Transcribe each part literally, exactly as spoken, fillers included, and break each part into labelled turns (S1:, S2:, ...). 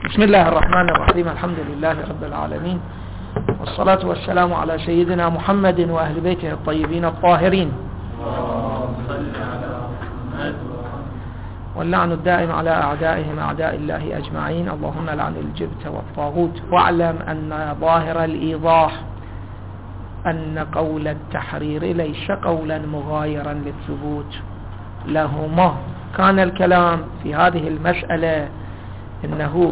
S1: بسم الله الرحمن الرحيم. الحمد لله رب العالمين، والصلاة والسلام على سيدنا محمد وأهل بيته الطيبين الطاهرين، واللعن الدائم على أعدائهم أعداء الله أجمعين. اللهم لعن الجبت والطاغوت. واعلم أن ظاهر الإيضاح أن قول التحرير ليس قولا مغايرا للثبوت لهما. كان الكلام في هذه المسألة إنه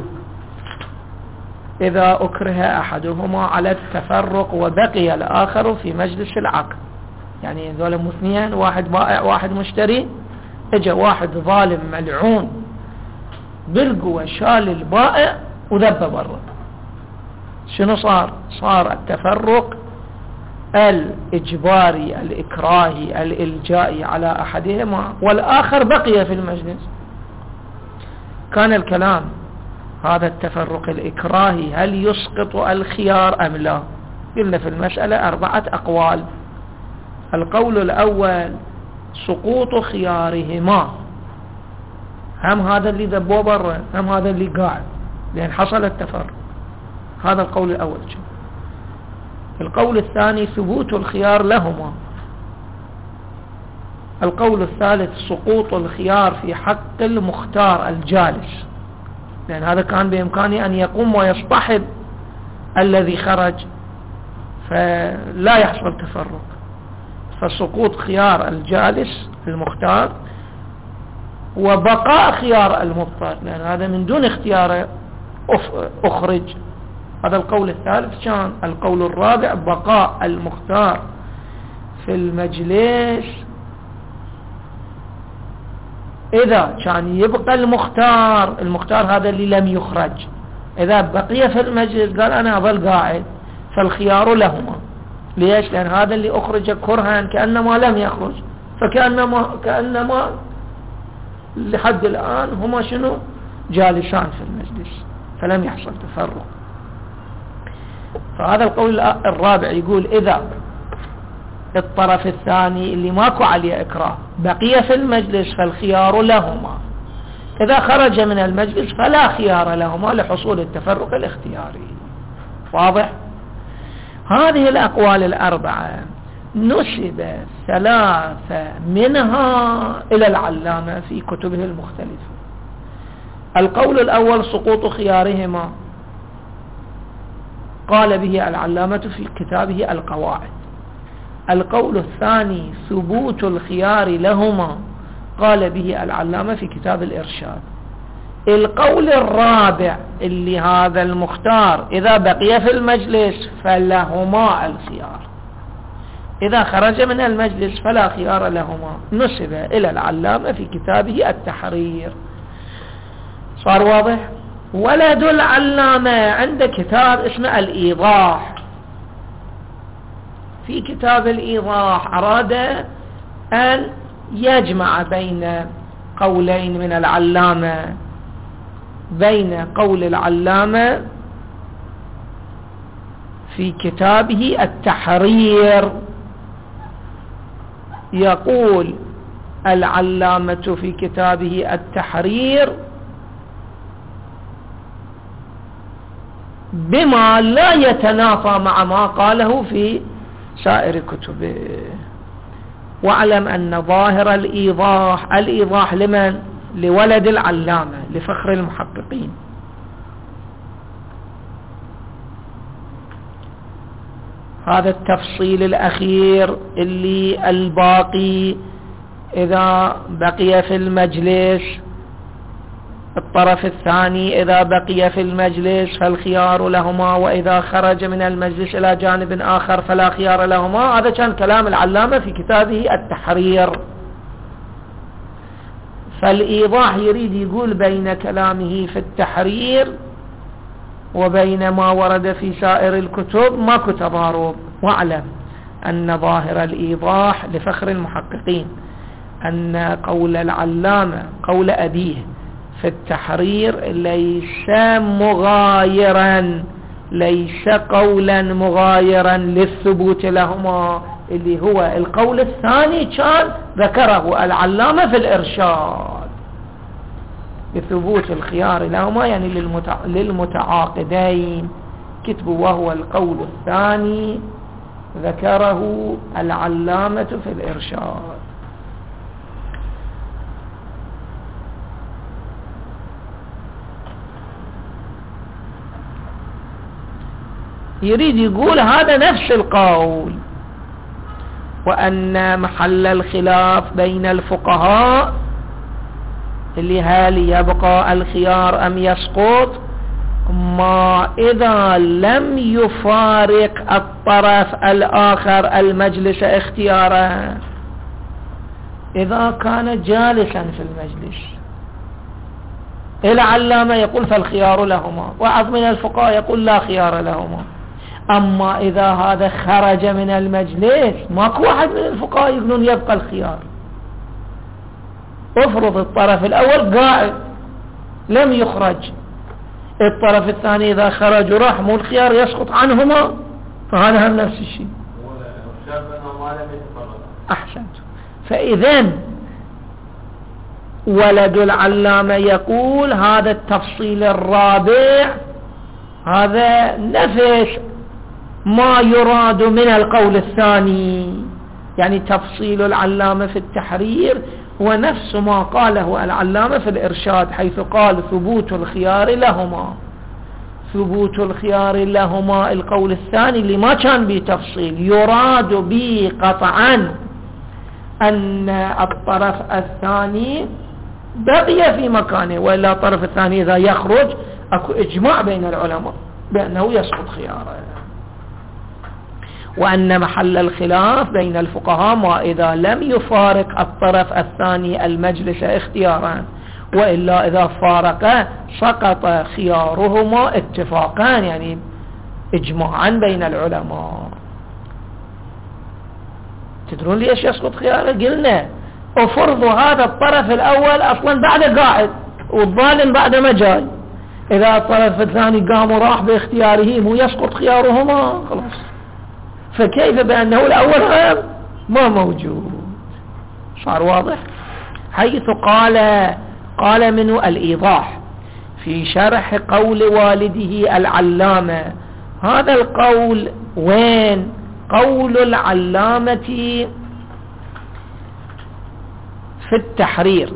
S1: إذا أكره أحدهما على التفرق وبقي الآخر في مجلس العقد، يعني ذولا مثنيان، واحد بائع واحد مشتري، اجا واحد ظالم ملعون بالقوة شال البائع وذب برا، شنو صار؟ صار التفرق الإجباري الإكراهي الإلجائي على أحدهما والآخر بقي في المجلس. كان الكلام هذا التفرق الإكراهي هل يسقط الخيار أم لا؟ قلنا في المسألة أربعة أقوال. القول الأول سقوط خيارهما، هم هذا اللي ذبوه برا هم هذا اللي قاعد، لأن حصل التفرق. هذا القول الأول. القول الثاني ثبوت الخيار لهما. القول الثالث سقوط الخيار في حق المختار الجالس، لأن هذا كان بإمكانه أن يقوم ويصطحب الذي خرج فلا يحصل تفرق، فسقوط خيار الجالس المختار وبقاء خيار المضطر، لأن هذا من دون اختيار أخرج. هذا القول الثالث. كان القول الرابع بقاء المختار في المجلس إذا كان يبقى المختار المختار هذا اللي لم يخرج، إذا بقي في المجلس قال أنا أظل قاعد فالخيار لهما. ليش؟ لأن هذا اللي أخرج كرها كأنما لم يخرج، فكأنما كأنما لحد الآن هما شنو؟ جالسان في المجلس، فلم يحصل تفرق. فهذا القول الرابع يقول إذا الطرف الثاني اللي ماكو عليه إكراه بقي في المجلس فالخيار لهما، إذا خرج من المجلس فلا خيار لهما لحصول التفرق الاختياري. واضح؟ هذه الأقوال الأربعة نسب ثلاثة منها إلى العلامة في كتبه المختلفة. القول الأول سقوط خيارهما قال به العلامة في كتابه القواعد. القول الثاني ثبوت الخيار لهما قال به العلامة في كتاب الإرشاد. القول الرابع اللي هذا المختار إذا بقي في المجلس فلهما الخيار، إذا خرج من المجلس فلا خيار لهما، نسب إلى العلامة في كتابه التحرير. صار واضح؟ ولد العلامة عند كتاب اسمه الإيضاح. في كتاب الإيضاح أراد أن يجمع بين قولين من العلامة، بين قول العلامة في كتابه التحرير. يقول العلامة في كتابه التحرير بما لا يتنافى مع ما قاله في سائر كتبه. واعلم أن ظاهر الإيضاح، الإيضاح لمن؟ لولد العلامة لفخر المحققين. هذا التفصيل الأخير اللي الباقي إذا بقي في المجلس، الطرف الثاني إذا بقي في المجلس فالخيار لهما، وإذا خرج من المجلس إلى جانب آخر فلا خيار لهما. هذا كان كلام العلامة في كتابه التحرير. فالإيضاح يريد يقول بين كلامه في التحرير وبين ما ورد في سائر الكتب ماكو تضارب. واعلم أن ظاهر الإيضاح لفخر المحققين أن قول العلامة قول أبيه في التحرير ليس مغايرا، ليس قولا مغايرا للثبوت لهما، اللي هو القول الثاني كان ذكره العلامة في الإرشاد. بثبوت الخيار لهما يعني للمتعاقدين كتبوا، وهو القول الثاني ذكره العلامة في الإرشاد. يريد يقول هذا نفس القول، وأن محل الخلاف بين الفقهاء اللي هل يبقى الخيار أم يسقط ما إذا لم يفارق الطرف الآخر المجلس اختياره، إذا كان جالسا في المجلس. العلامة يقول فالخيار لهما، وبعض من الفقهاء يقول لا خيار لهما. أما إذا هذا خرج من المجلس ماكو واحد من الفقهاء يقولون يبقى الخيار. افرض الطرف الأول قاعد لم يخرج، الطرف الثاني إذا خرج وراح مو الخيار يسقط عنهما، فهذا هم نفس الشيء. أحسنت. فإذن ولد العلامة يقول هذا التفصيل الرابع هذا نفس ما يراد من القول الثاني، يعني تفصيل العلامة في التحرير هو نفس ما قاله العلامة في الإرشاد، حيث قال ثبوت الخيار لهما. ثبوت الخيار لهما القول الثاني اللي ما كان به تفصيل، يراد به قطعا أن الطرف الثاني بقي في مكانه، وإلا الطرف الثاني إذا يخرج أكو إجماع بين العلماء بأنه يسقط خياره. وأن محل الخلاف بين الفقهاء ما إذا لم يفارق الطرف الثاني المجلس اختيارا، وإلا إذا فارق سقط خيارهما اتفاقا، يعني إجماعا بين العلماء. تدرون ليش يسقط خياره؟ قلنا أفرض هذا الطرف الأول أصلا بعد قاعد والظالم بعد ما جاي، إذا الطرف الثاني قام وراح باختياره مو يسقط خيارهما؟ خلاص. فكيف بأنه الأول هم ما موجود؟ صار واضح؟ حيث قال قال منه الإيضاح في شرح قول والده العلامة. هذا القول وين؟ قول العلامة في التحرير.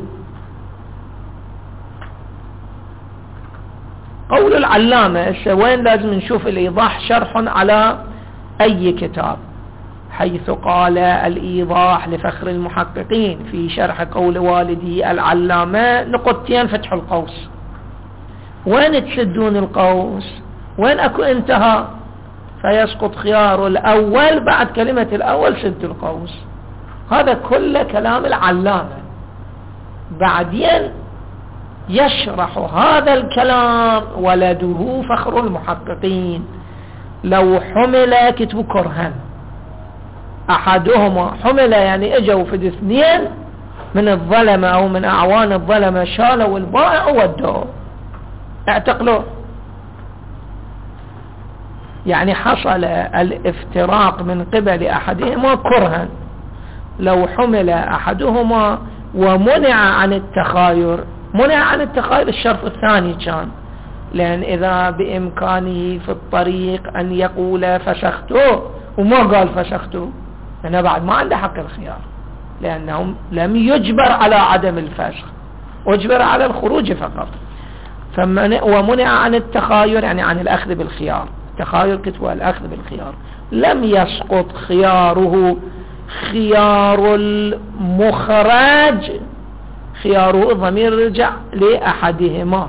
S1: قول العلامة وين؟ لازم نشوف الإيضاح شرح على أي كتاب، حيث قال الإيضاح لفخر المحققين في شرح قول والده العلامة نقطتين فتح القوس. وين تسدون القوس؟ وين أكو انتهى؟ فيسقط خيار الأول بعد كلمة الأول سد القوس. هذا كل كلام العلامة. بعدين يشرح هذا الكلام ولده فخر المحققين. لو حمل كتب كرها أحدهما، حمل يعني اجوا في اثنين من الظلمة أو من أعوان الظلمة، شالوا البائع وودوه اعتقلوه، يعني حصل الافتراق من قبل أحدهما كرها. لو حمل أحدهما ومنع عن التخاير، منع عن التخاير الشرط الثاني كان، لأن إذا بإمكانه في الطريق أن يقول فسخته وما قال فسخته، أنا بعد ما عنده حق الخيار، لأنه لم يجبر على عدم الفسخ، أجبر على الخروج فقط. ومنع عن التخاير يعني عن الأخذ بالخيار، التخاير كتبه الأخذ بالخيار، لم يسقط خياره. خيار المخرج خياره ضمير رجع لأحدهما،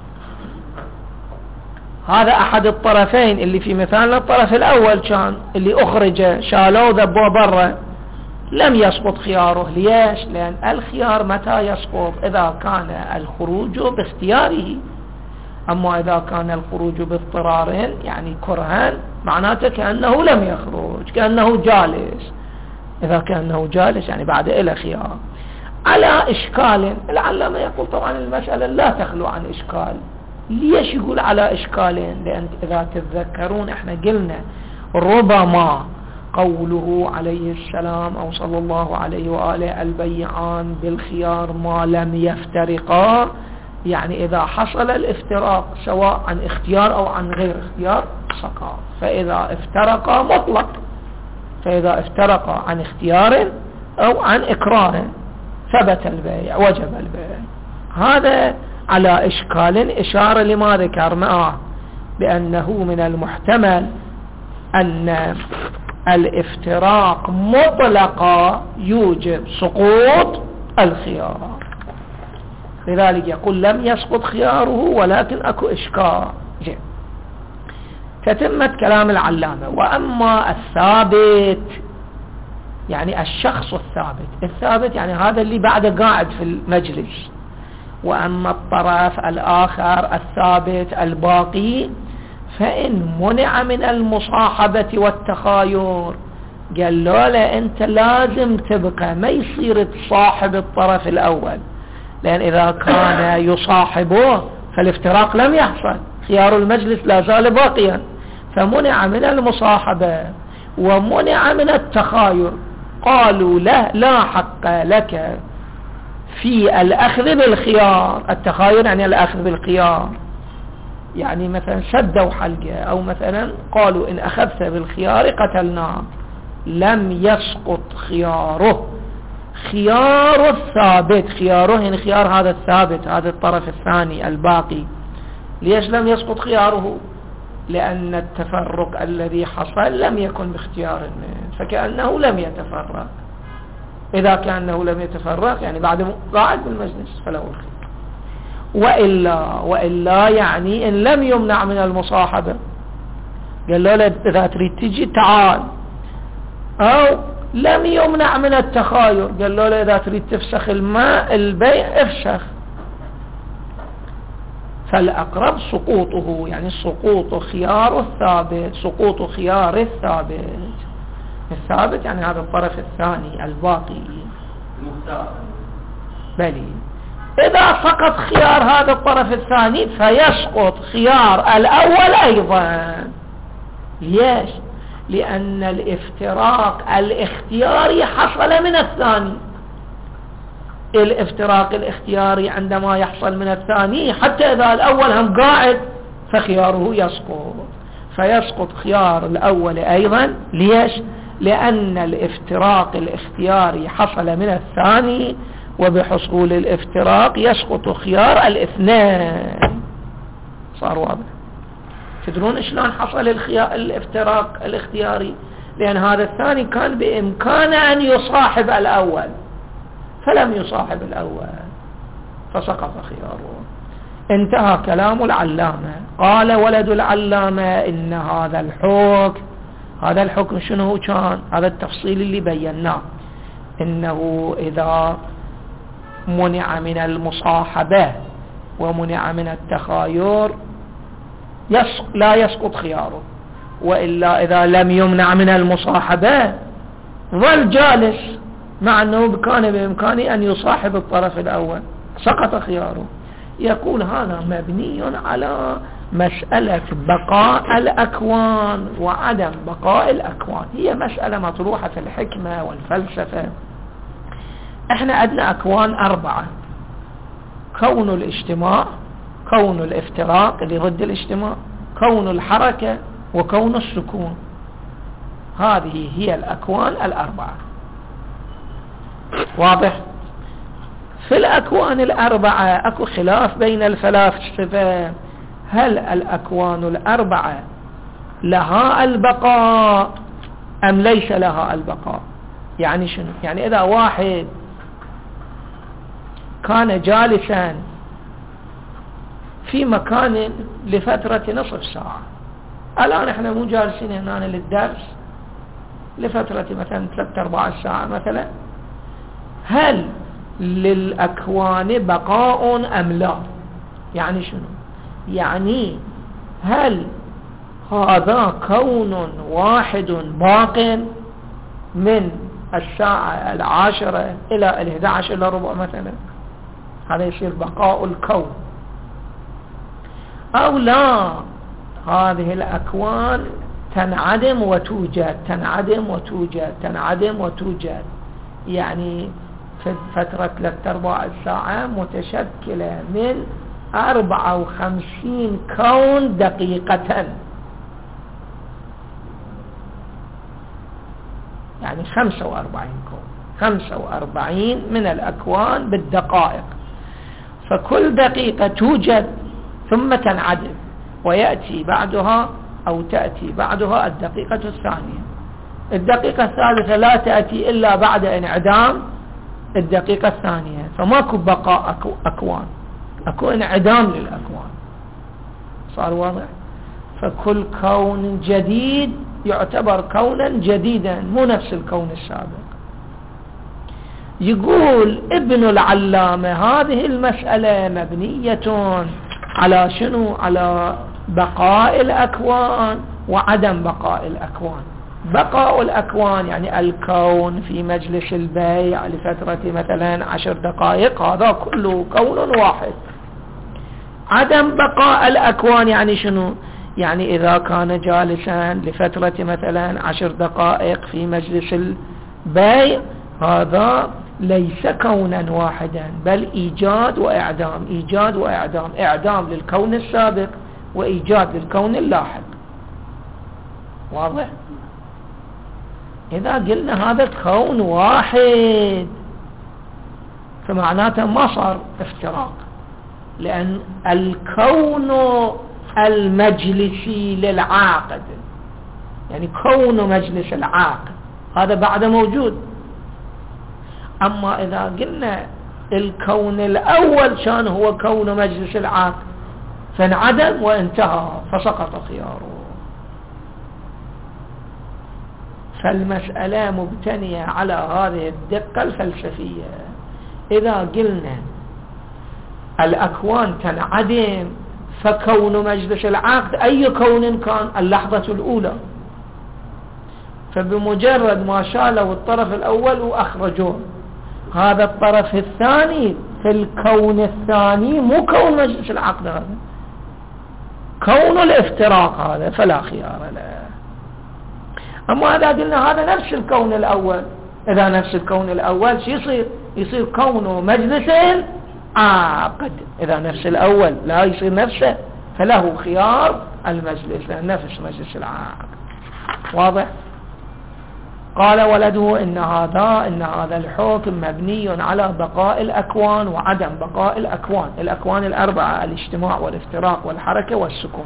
S1: هذا أحد الطرفين اللي في مثالنا الطرف الأول كان اللي أخرج شالوه ذبوه برا، لم يسقط خياره. ليش؟ لأن الخيار متى يسقط؟ إذا كان الخروج باختياره. أما إذا كان الخروج باضطرار يعني كرها معناته كأنه لم يخرج، كأنه جالس. إذا كأنه جالس يعني بعد إلى خيار. على إشكال العلامة يقول طبعا المسألة لا تخلو عن إشكال. ليش يقول على إشكالين؟ لأن إذا تتذكرون احنا قلنا ربما قوله عليه السلام أو صلى الله عليه وآله البيعان بالخيار ما لم يفترقا، يعني إذا حصل الافتراق سواء عن اختيار أو عن غير اختيار سقط. فإذا افترق مطلق، فإذا افترق عن اختيار أو عن إكرار ثبت البيع وجب البيع. هذا على إشكال إشارة لما ذكرناه بأنه من المحتمل أن الافتراق مطلقا يوجب سقوط الخيار، لذلك يقول لم يسقط خياره ولكن أكو إشكال. تتمة كلام العلامة. وأما الثابت يعني الشخص الثابت، الثابت يعني هذا اللي بعد قاعد في المجلس. وأما الطرف الآخر الثابت الباقي فإن منع من المصاحبة والتخاير قال له لا أنت لازم تبقى، ما يصير تصاحب الطرف الأول، لأن إذا كان يصاحبه فالافتراق لم يحصل، خيار المجلس لا زال باقيا. فمنع من المصاحبة ومنع من التخاير، قالوا له لا حق لك في الأخذ بالخيار. التخاير يعني الأخذ بالخيار، يعني مثلا سدوا حلقة، أو مثلا قالوا إن أخذت بالخيار قتلناه، لم يسقط خياره. خيار الثابت، خياره يعني خيار هذا الثابت، هذا الطرف الثاني الباقي. ليش لم يسقط خياره؟ لأن التفرق الذي حصل لم يكن باختيار منه، فكأنه لم يتفرق. إذا كأنه لم يتفرق يعني بعد قاعد بالمجلس فله الخيار. وإلا وإلا يعني إن لم يمنع من المصاحبة، قال له إذا تريد تجي تعال، أو لم يمنع من التخاير، قال له إذا تريد تفسخ الماء البيع افسخ. فالأقرب سقوطه، يعني سقوط خيار الثابت، سقوط خيار الثابت. الثابت يعني هذا الطرف الثاني الباقي المختار. بلي إذا سقط خيار هذا الطرف الثاني فيسقط خيار الأول أيضا. ليش؟ لأن الافتراق الاختياري حصل من الثاني. الافتراق الاختياري عندما يحصل من الثاني حتى إذا الأول هم قاعد فخياره يسقط، فيسقط خيار الأول أيضا. ليش؟ لأن الافتراق الاختياري حصل من الثاني، وبحصول الافتراق يسقط خيار الاثنين. صار واضح؟ تدرون شلون حصل الافتراق الاختياري؟ لأن هذا الثاني كان بإمكانه أن يصاحب الأول فلم يصاحب الأول فسقط خياره. انتهى كلام العلامة. قال ولد العلامة إن هذا الحكم، هذا الحكم شنو كان؟ هذا التفصيل اللي بيناه، إنه إذا منع من المصاحبة ومنع من التخاير يسق لا يسقط خياره، وإلا إذا لم يمنع من المصاحبة ظل جالس مع أنه كان بإمكانه أن يصاحب الطرف الأول سقط خياره. يقول هذا مبني على مسألة بقاء الأكوان وعدم بقاء الأكوان، هي مسألة مطروحة في الحكمة والفلسفة. احنا عندنا أكوان أربعة: كون الاجتماع، كون الافتراق اللي ضد الاجتماع، كون الحركة، وكون السكون. هذه هي الأكوان الأربعة. واضح؟ في الأكوان الأربعة أكو خلاف بين الفلاسفة، هل الأكوان الأربعة لها البقاء أم ليس لها البقاء؟ يعني شنو؟ يعني إذا واحد كان جالسا في مكان لفترة نصف ساعة، الآن احنا مو جالسين هنا للدرس لفترة مثلا ثلاثة أربع ساعة مثلا، هل للأكوان بقاء أم لا؟ يعني شنو؟ يعني هل هذا كون واحد باق من الساعة العاشرة إلى الإحدى عشر إلى ربع مثلا، هذا يصير بقاء الكون، أو لا هذه الأكوان تنعدم وتوجد، تنعدم وتوجد، تنعدم وتوجد، يعني في فترة ثلاثة أربع ساعة متشكلة من أربعة وخمسين كون دقيقة، يعني خمسة وأربعين كون، خمسة وأربعين من الأكوان بالدقائق. فكل دقيقة توجد ثم تنعدم ويأتي بعدها أو تأتي بعدها الدقيقة الثانية. الدقيقة الثالثة لا تأتي إلا بعد انعدام الدقيقة الثانية، فماكو بقاء أكوان، أكو انعدام للأكوان. صار واضح؟ فكل كون جديد يعتبر كونا جديدا، مو نفس الكون السابق. يقول ابن العلامة هذه المسألة مبنية على شنو؟ على بقاء الأكوان وعدم بقاء الأكوان. بقاء الأكوان يعني الكون في مجلس البيع لفترة مثلا عشر دقائق، هذا كله كون واحد. عدم بقاء الأكوان يعني شنو؟ يعني إذا كان جالسا لفترة مثلا عشر دقائق في مجلس البيع، هذا ليس كونا واحدا بل إيجاد وإعدام، إيجاد وإعدام، إعدام للكون السابق وإيجاد للكون اللاحق. واضح؟ إذا قلنا هذا كون واحد فمعناته ما صار افتراق، لأن الكون المجلسي للعاقد، يعني كون مجلس العاقد هذا بعد موجود. أما إذا قلنا الكون الأول كان هو كون مجلس العاقد فانعدم وانتهى فسقط خياره. فالمسألة مبتنية على هذه الدقة الفلسفية. إذا قلنا الأكوان تنعدم فكون مجلس العقد أي كون كان اللحظة الأولى، فبمجرد ما شالوا الطرف الأول وأخرجوه، هذا الطرف الثاني في الكون الثاني مو كون مجلس العقد، هذا كون الافتراق، هذا فلا خيار له. أما إذا قلنا هذا نفس الكون الأول، إذا نفس الكون الأول شو يصير؟ يصير كونه مجلس عاقد. إذا نفس الأول لا يصير نفسه فله خيار المجلس نفس مجلس العاقد. واضح؟ قال ولده إن هذا إن هذا الحكم مبني على بقاء الأكوان وعدم بقاء الأكوان. الأكوان الأربعة: الاجتماع والافتراق والحركة والسكون.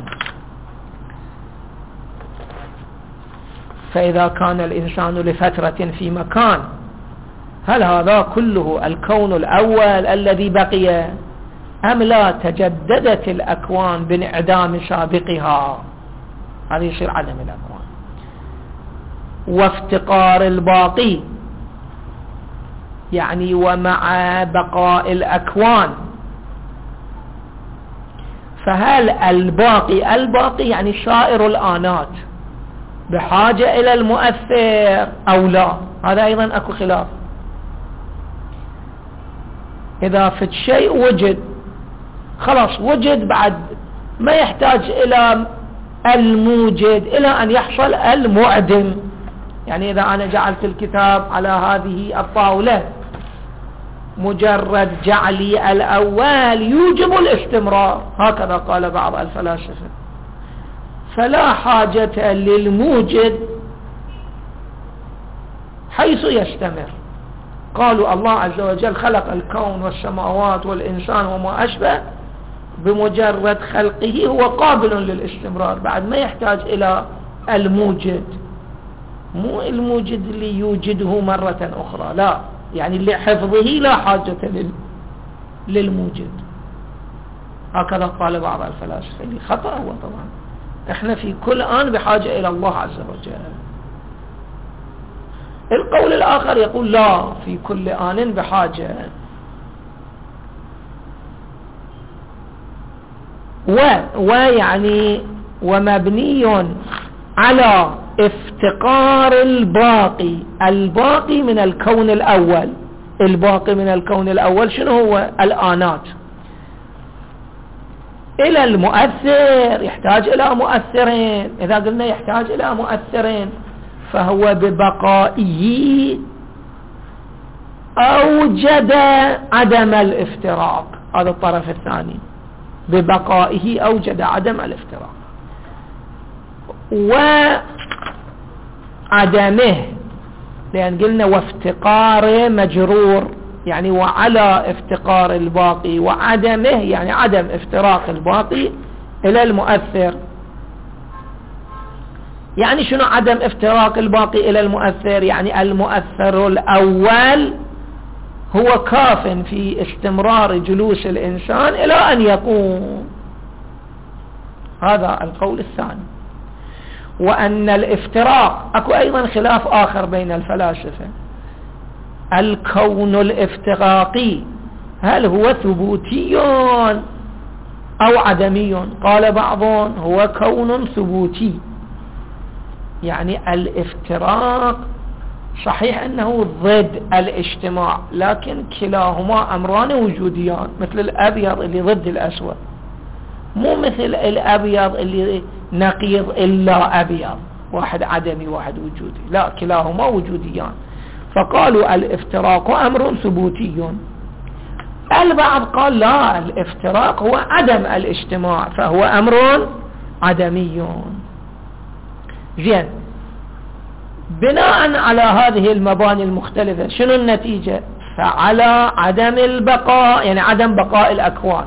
S1: فإذا كان الإنسان لفترة في مكان، هل هذا كله الكون الأول الذي بقي أم لا تجددت الأكوان بانعدام سابقها؟ هذا يصير عدم الأكوان. وافتقار الباقي يعني ومع بقاء الأكوان، فهل الباقي الباقي يعني سائر الآنات بحاجة إلى المؤثر أو لا؟ هذا أيضا أكو خلاف. إذا في شيء وجد خلاص وجد، بعد ما يحتاج إلى الموجد إلى أن يحصل المعدم. يعني إذا أنا جعلت الكتاب على هذه الطاولة، مجرد جعلي الأول يوجب الاستمرار، هكذا قال بعض الفلاسفة، فلا حاجة للموجد حيث يستمر. قالوا الله عز وجل خلق الكون والسماوات والإنسان وما أشبه، بمجرد خلقه هو قابل للاستمرار، بعد ما يحتاج إلى الموجد، مو الموجد اللي يوجده مرة أخرى، لا، يعني لحفظه لا حاجة للموجد. هكذا قال بعض الفلاسفة، اللي خطأ هو طبعا. احنا في كل آن بحاجة إلى الله عز وجل. القول الآخر يقول لا، في كل آن بحاجة. و ويعني ومبني على افتقار الباقي، الباقي من الكون الأول. الباقي من الكون الأول شنو هو؟ الآنات، إلى المؤثر، يحتاج إلى مؤثرين. إذا قلنا يحتاج إلى مؤثرين فهو ببقائه أوجد عدم الافتراق، هذا الطرف الثاني. ببقائه أوجد عدم الافتراق، وعدمه لأن قلنا وافتقاره مجرور يعني وعلى افتقار الباقي، وعدمه يعني عدم افتراق الباقي إلى المؤثر. يعني شنو عدم افتراق الباقي إلى المؤثر؟ يعني المؤثر الأول هو كاف في استمرار جلوس الإنسان إلى أن يقوم. هذا القول الثاني. وأن الافتراق أكو أيضا خلاف آخر بين الفلاسفة، الكون الافتراقي هل هو ثبوتي أو عدمي؟ قال بعضهم هو كون ثبوتي، يعني الافتراق صحيح أنه ضد الاجتماع، لكن كلاهما أمران وجوديان، مثل الأبيض اللي ضد الأسود، مو مثل الأبيض اللي نقيض إلا أبيض، واحد عدمي واحد وجودي، لا كلاهما وجوديان. فقالوا الافتراق أمر ثبوتي. البعض قال لا، الافتراق هو عدم الاجتماع، فهو أمر عدمي. زين، بناء على هذه المباني المختلفة شنو النتيجة؟ فعلى عدم البقاء، يعني عدم بقاء الأكوان،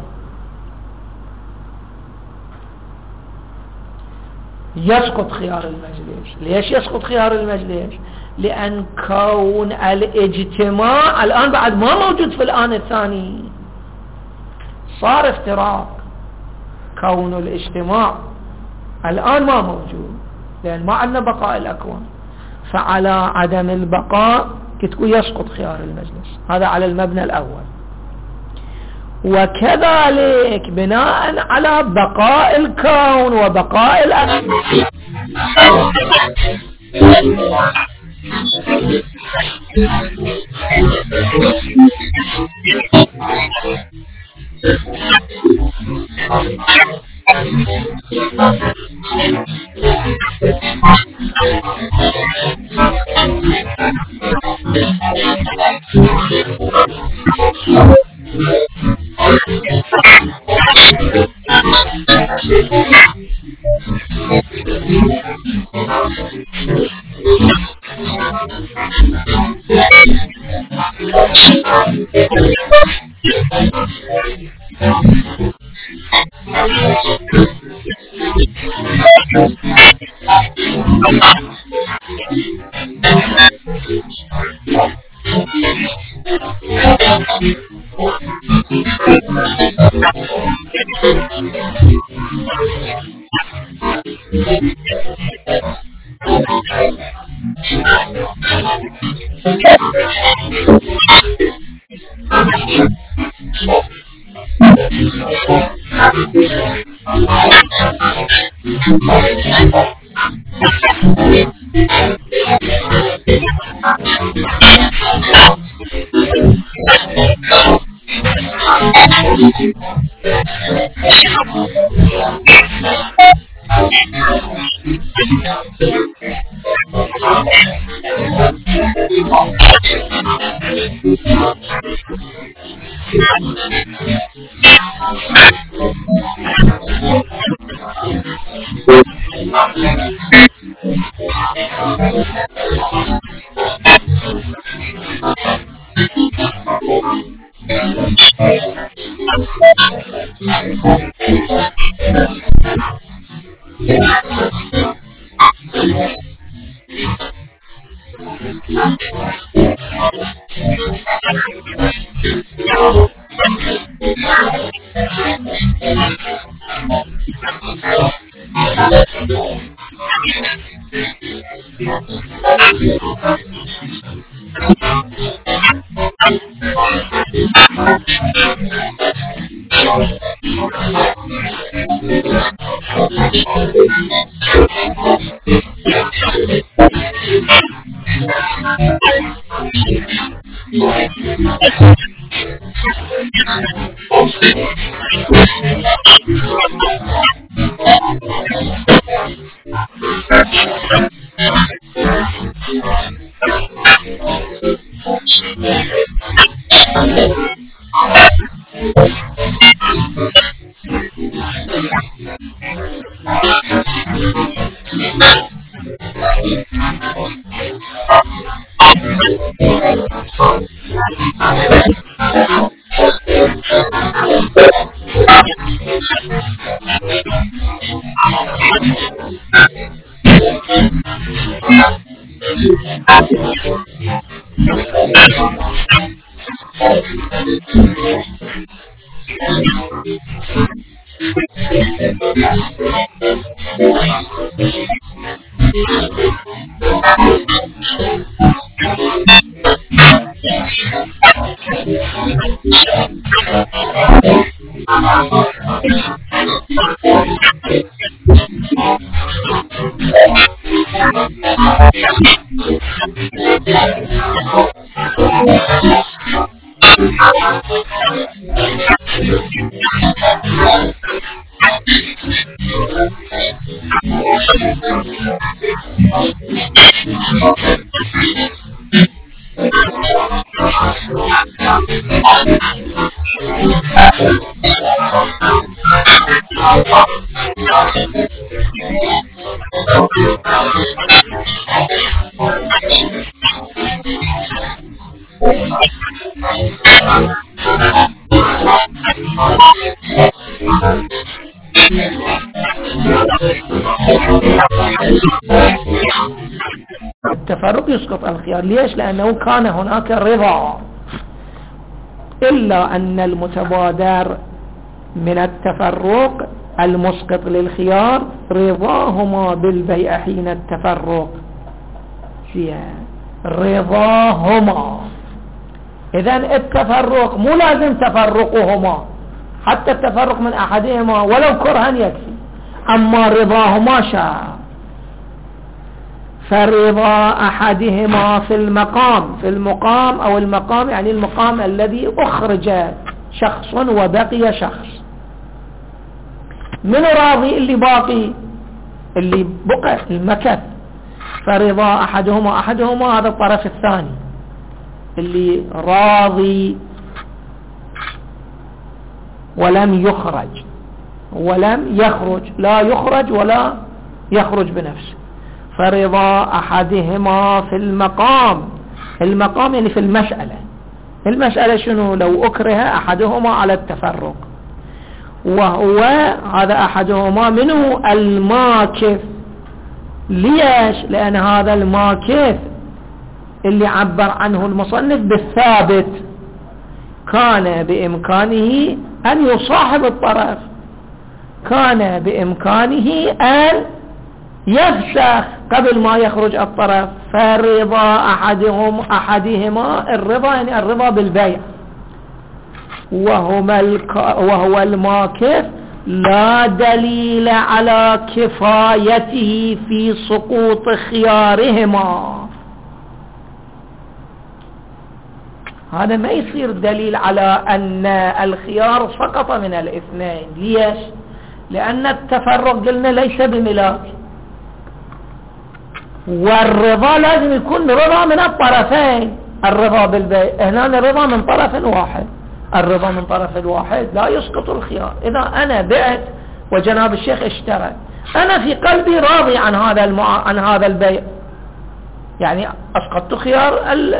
S1: يسقط خيار المجلس. ليش يسقط خيار المجلس؟ لأن كون الاجتماع الآن بعد ما موجود في الآن الثاني، صار افتراق. كون الاجتماع الآن ما موجود لأن ما عندنا بقاء الأكوان، فعلى عدم البقاء كتقول يسقط خيار المجلس. هذا على المبنى الأول. وكذلك بناء على بقاء الكون وبقاء الأكوان التفرق يسقط الخيار. ليش؟ لأنه كان هناك رضا، إلا أن المتبادر من التفرق المسقط للخيار رضاهما بالبيع حين التفرق، رضاهما. إذن التفرق مو لازم تفرقهما، حتى التفرق من أحدهما ولو كرها يكفي، أما رضاهما شاء. فرضا أحدهما في المقام، في المقام أو المقام يعني المقام الذي أخرج شخص وبقي شخص، من راضي اللي باقي اللي بقى المكث، فرضا أحدهما، أحدهما هذا الطرف الثاني اللي راضي ولم يخرج ولم يخرج، لا يخرج ولا يخرج بنفسه. فرضا أحدهما في المقام، المقام يعني في المسألة. المسألة شنو؟ لو أكره أحدهما على التفرق، وهو هذا أحدهما منه الماكث. ليش؟ لأن هذا الماكث اللي عبر عنه المصنف بالثابت كان بإمكانه أن يصاحب الطرف، كان بإمكانه أن يفسخ قبل ما يخرج الطرف. فرضا أحدهم أحدهما الرضا يعني الرضا بالبيع، وهما الك... وهو الماكث لا دليل على كفايته في سقوط خيارهما. هذا ما يصير دليل على أن الخيار سقط من الاثنين. ليش؟ لأن التفرق قلنا ليس بملاك، والرضا لازم يكون رضا من الطرفين. الرضا بالبيع هنا الرضا من طرف واحد، الرضا من طرف واحد لا يسقط الخيار. إذا أنا بعت وجناب الشيخ اشترى، أنا في قلبي راضي عن هذا المع... عن هذا البيع، يعني أسقطت خيار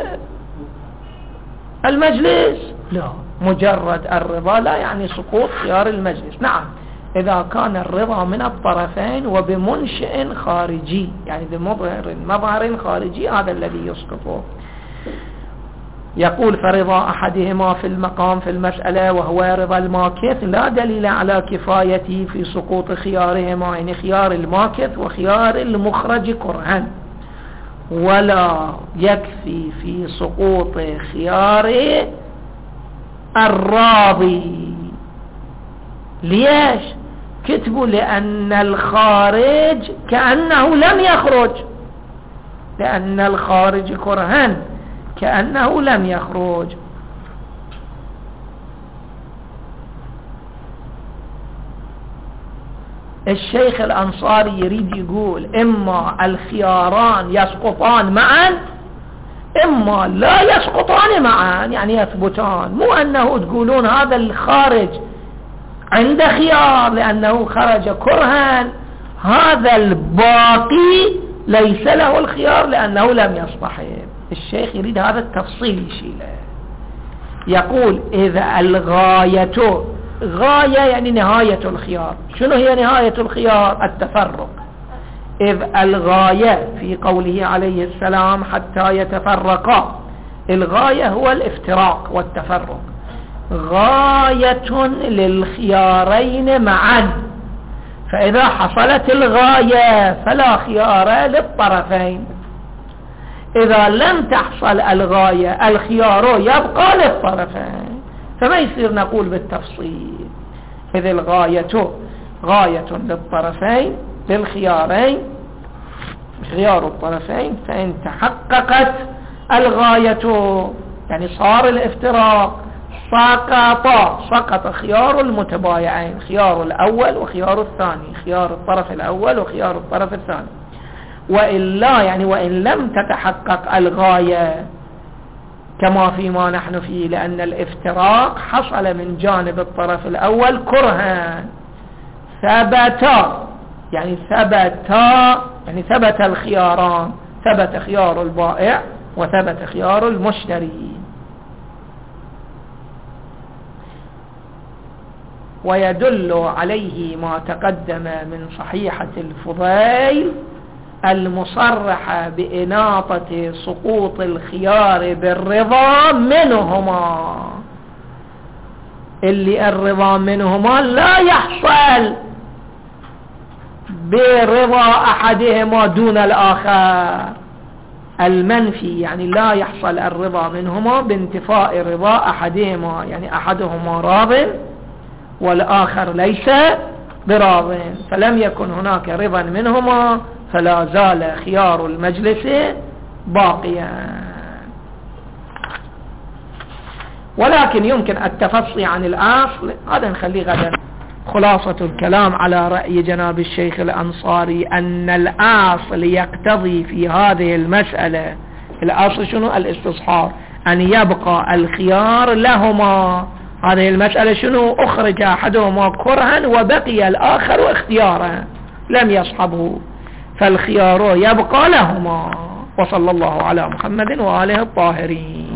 S1: المجلس؟ لا، مجرد الرضا لا يعني سقوط خيار المجلس. نعم، إذا كان الرضا من الطرفين وبمنشئ خارجي، يعني بمظهر مظهر خارجي، هذا الذي يسقطه. يقول فرضا أحدهما في المقام في المسألة وهو رضا الماكث لا دليل على كفايته في سقوط خيارهما، يعني خيار الماكث وخيار المخرج كرها، ولا يكفي في سقوط خيار الراضي. ليش؟ كتبوا لأن الخارج كأنه لم يخرج، لأن الخارج كرها كأنه لم يخرج. الشيخ الأنصاري يريد يقول إما الخياران يسقطان معا، إما لا يسقطان معا، يعني يثبتان. مو أنه تقولون هذا الخارج عند خيار لأنه خرج كرها، هذا الباقي ليس له الخيار لأنه لم يصطحب. الشيخ يريد هذا التفصيل يشيله. يقول إذا الغاية غاية يعني نهاية الخيار. شنو هي نهاية الخيار؟ التفرق. إذ الغاية في قوله عليه السلام حتى يتفرقا، الغاية هو الافتراق والتفرق، غاية للخيارين معا. فإذا حصلت الغاية فلا خيار للطرفين. إذا لم تحصل الغاية الخيار يبقى للطرفين، فما يصير نقول بالتفصيل. إذ الغاية غاية للطرفين للخيارين خيار الطرفين، فإن تحققت الغاية يعني صار الافتراق سقط سقط خيار المتبايعين، خيار الأول وخيار الثاني، خيار الطرف الأول وخيار الطرف الثاني. وإلا يعني وإن لم تتحقق الغاية كما فيما نحن فيه، لأن الافتراق حصل من جانب الطرف الأول كرها، ثبت يعني ثبت يعني ثبت الخياران، ثبت خيار البائع وثبت خيار المشتري. ويدل عليه ما تقدم من صحيحة الفضيل المصرحة بإناطة سقوط الخيار بالرضا منهما، اللي الرضا منهما لا يحصل برضا أحدهما دون الآخر، المنفي يعني لا يحصل الرضا منهما بانتفاء رضا أحدهما، يعني أحدهما راض والآخر ليس براض، فلم يكن هناك رضا منهما فلا زال خيار المجلس باقيا. ولكن يمكن التفصي عن الأصل، هذا نخليه غدا. خلاصة الكلام على رأي جناب الشيخ الأنصاري أن الأصل يقتضي في هذه المسألة، الأصل شنو؟ الاستصحاب، أن يبقى الخيار لهما. هذه المسألة شنو؟ أخرج أحدهما كرها وبقي الآخر اختيارا لم يصحبه، فالخيار يبقى لهما. وصلى الله على محمد وآله الطاهرين.